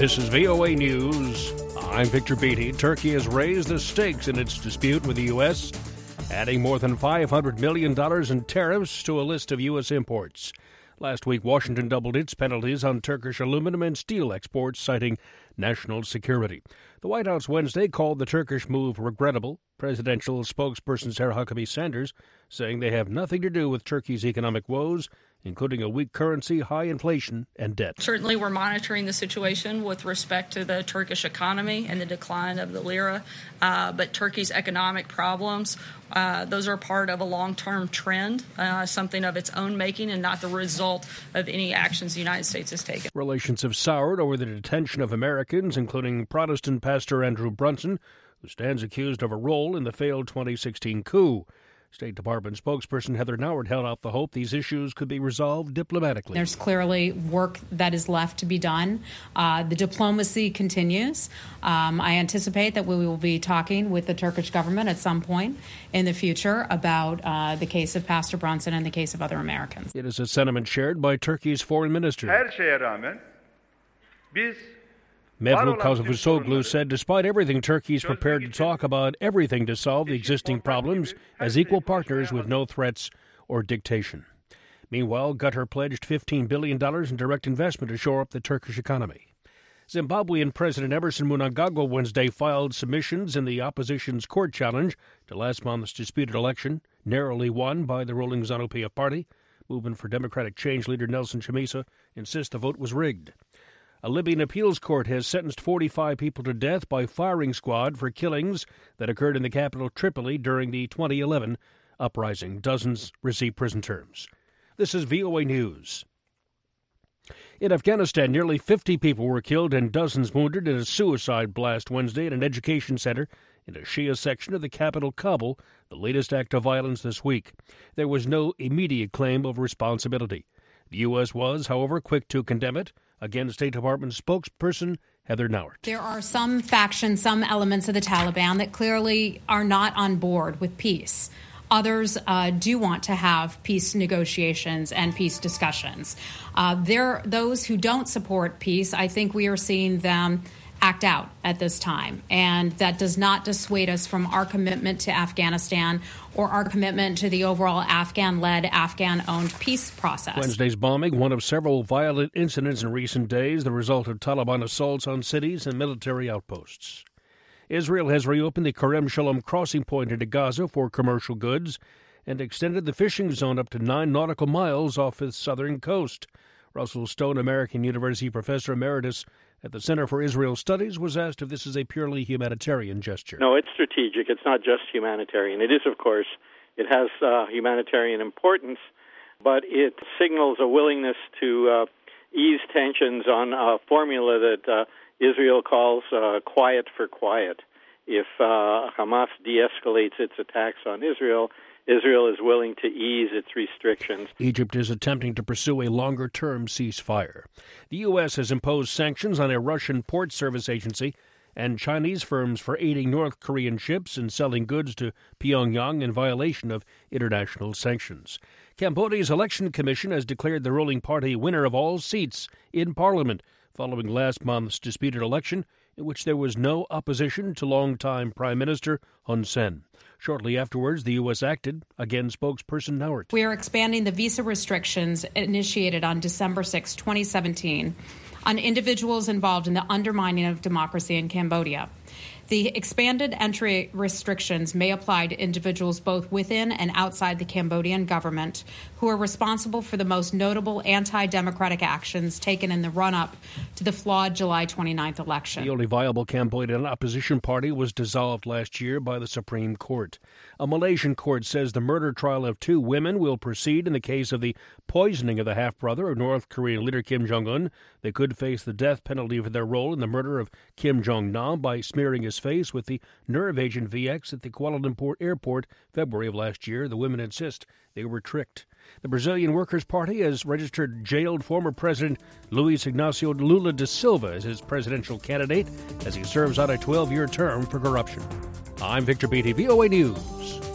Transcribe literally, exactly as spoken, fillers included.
This is V O A News. I'm Victor Beatty. Turkey has raised the stakes in its dispute with the U S, adding more than five hundred million dollars in tariffs to a list of U S imports. Last week, Washington doubled its penalties on Turkish aluminum and steel exports, citing national security. The White House Wednesday called the Turkish move regrettable. Presidential spokesperson Sarah Huckabee Sanders saying they have nothing to do with Turkey's economic woes, including a weak currency, high inflation, and debt. Certainly, we're monitoring the situation with respect to the Turkish economy and the decline of the lira. Uh, but Turkey's economic problems, uh, those are part of a long-term trend, uh, something of its own making and not the result of any actions the United States has taken. Relations have soured over the detention of Americans, including Protestant pastor Andrew Brunson, who stands accused of a role in the failed twenty sixteen coup. State Department spokesperson Heather Nauert held out the hope these issues could be resolved diplomatically. There's clearly work that is left to be done. Uh, the diplomacy continues. Um, I anticipate that we will be talking with the Turkish government at some point in the future about uh, the case of Pastor Brunson and the case of other Americans. It is a sentiment shared by Turkey's foreign minister. Her şeye rağmen biz Mevlut Cavusoglu said despite everything, Turkey is prepared to talk about everything to solve the existing problems as equal partners with no threats or dictation. Meanwhile, Qatar pledged fifteen billion dollars in direct investment to shore up the Turkish economy. Zimbabwean President Emmerson Mnangagwa Wednesday filed submissions in the opposition's court challenge to last month's disputed election, narrowly won by the ruling ZANU-P F party. Movement for Democratic Change leader Nelson Chamisa insists the vote was rigged. A Libyan appeals court has sentenced forty-five people to death by firing squad for killings that occurred in the capital Tripoli during the twenty eleven uprising. Dozens received prison terms. This is V O A News. In Afghanistan, nearly fifty people were killed and dozens wounded in a suicide blast Wednesday at an education center in a Shia section of the capital, Kabul, the latest act of violence this week. There was no immediate claim of responsibility. The U S was, however, quick to condemn it. Again, State Department spokesperson Heather Nauert. There are some factions, some elements of the Taliban that clearly are not on board with peace. Others uh, do want to have peace negotiations and peace discussions. Uh, there, those who don't support peace, I think we are seeing them act out at this time. And that does not dissuade us from our commitment to Afghanistan or our commitment to the overall Afghan-led, Afghan-owned peace process. Wednesday's bombing, one of several violent incidents in recent days, the result of Taliban assaults on cities and military outposts. Israel has reopened the Kerem Shalom crossing point into Gaza for commercial goods and extended the fishing zone up to nine nautical miles off its southern coast. Russell Stone, American University professor emeritus at the Center for Israel Studies, was asked if this is a purely humanitarian gesture. No, it's strategic. It's not just humanitarian. It is, of course, it has uh, humanitarian importance, but it signals a willingness to uh, ease tensions on a formula that uh, Israel calls uh, quiet for quiet. If uh, Hamas de-escalates its attacks on Israel, Israel is willing to ease its restrictions. Egypt is attempting to pursue a longer-term ceasefire. The U S has imposed sanctions on a Russian port service agency and Chinese firms for aiding North Korean ships in selling goods to Pyongyang in violation of international sanctions. Cambodia's election commission has declared the ruling party winner of all seats in parliament following last month's disputed election in which there was no opposition to longtime Prime Minister Hun Sen. Shortly afterwards, the U S acted. Again, spokesperson Nauert. We are expanding the visa restrictions initiated on December sixth, twenty seventeen, on individuals involved in the undermining of democracy in Cambodia. The expanded entry restrictions may apply to individuals both within and outside the Cambodian government who are responsible for the most notable anti-democratic actions taken in the run-up to the flawed July twenty-ninth election. The only viable Cambodian opposition party was dissolved last year by the Supreme Court. A Malaysian court says the murder trial of two women will proceed in the case of the poisoning of the half-brother of North Korean leader Kim Jong-un. They could face the death penalty for their role in the murder of Kim Jong-nam by smearing his face with the nerve agent V X at the Kuala Lumpur airport February of last year. The women insist they were tricked. The Brazilian Workers' Party has registered jailed former President Luiz Ignacio Lula da Silva as his presidential candidate as he serves out a twelve-year term for corruption. I'm Victor Beatty, V O A News.